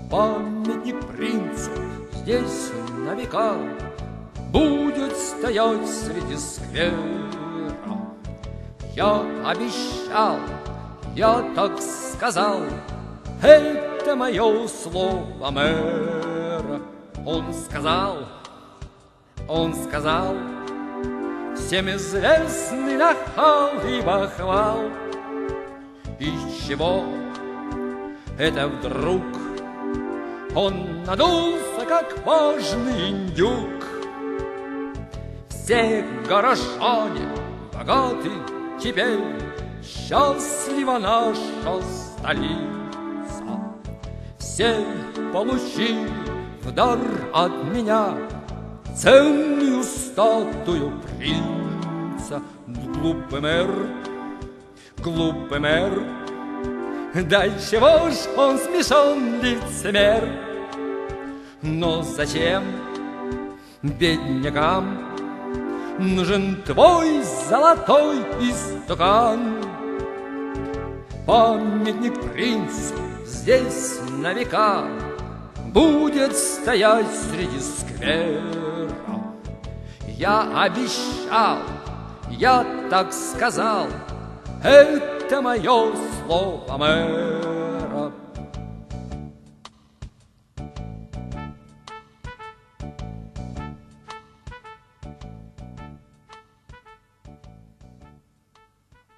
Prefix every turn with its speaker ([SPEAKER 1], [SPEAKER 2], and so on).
[SPEAKER 1] Памятник принцу здесь на века будет стоять среди сквера. Я обещал, я так сказал, это мое слово мэра. Он сказал, всем известный нахал и бахвал. Из чего это вдруг он надулся, как важный индюк? Все горожане богаты теперь, счастлива наша столица. Все получили в дар от меня ценную статую принца. Глупый мэр, да чего ж он смешон, лицемер? Но зачем беднякам нужен твой золотой истукан? Памятник принцу здесь на века будет стоять среди сквера. Я обещал, я так сказал, это мое слово мэра.